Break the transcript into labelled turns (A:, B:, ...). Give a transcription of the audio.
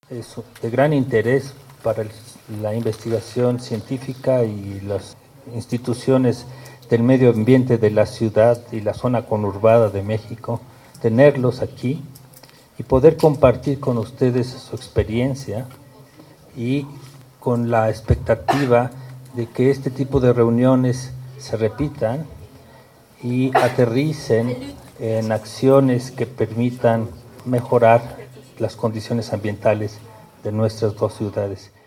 A: Es de gran interés para la investigación científica y las instituciones del medio ambiente de la ciudad y la zona conurbada de México, tenerlos aquí y poder compartir con ustedes su experiencia y con la expectativa de que este tipo de reuniones se repitan y aterricen en acciones que permitan mejorar las condiciones ambientales de nuestras dos ciudades.